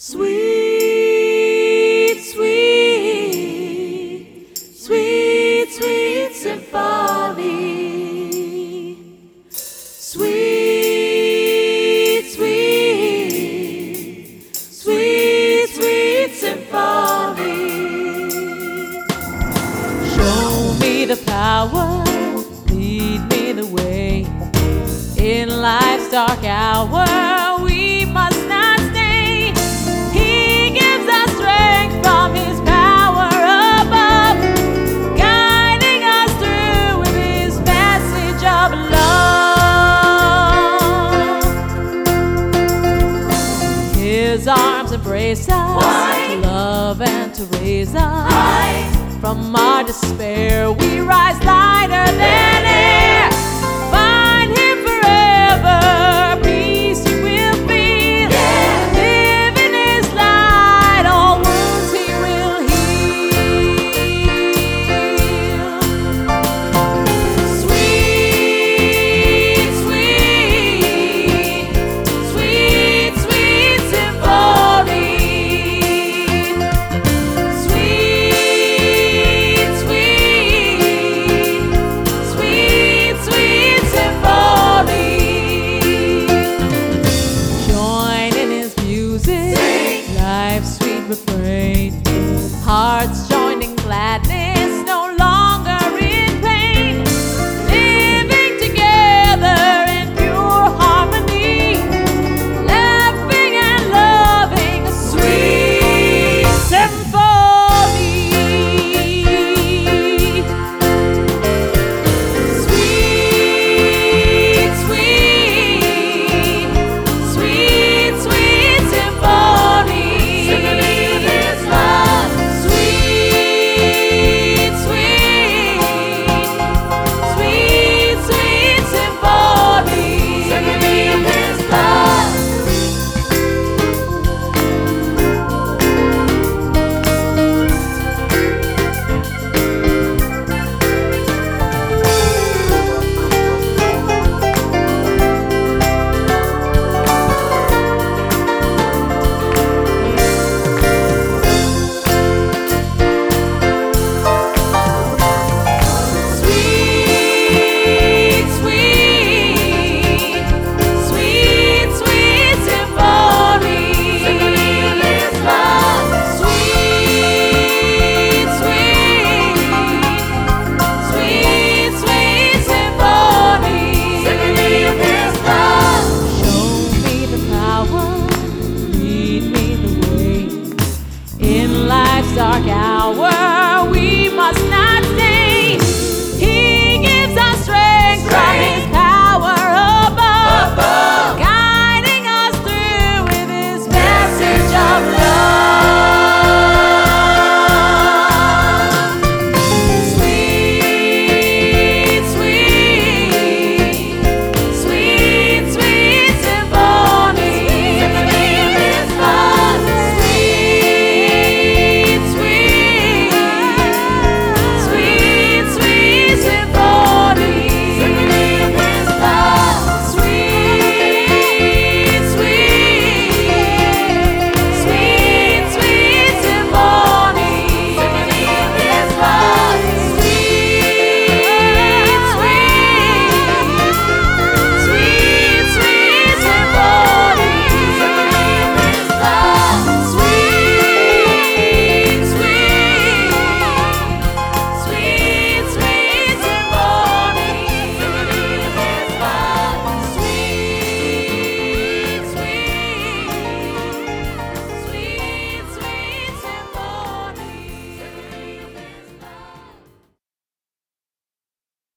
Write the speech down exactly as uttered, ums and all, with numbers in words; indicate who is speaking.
Speaker 1: Sweet, sweet, sweet, sweet symphony. Sweet, sweet, sweet, sweet symphony. Show me the power, lead me the way. In life's dark hour, we must not stay. He gives us strength from His power above, guiding us through with His message of love. His arms embrace us to love and to raise us. Why? From our despair we rise lighter than air. Find Him forever, peace you will feel. Yeah. Live in His light, all wounds He will heal. Sweet, sweet, sweet, sweet symphony. Sweet, sweet, sweet, sweet symphony. Join in His music, life's sweet refrain. Hearts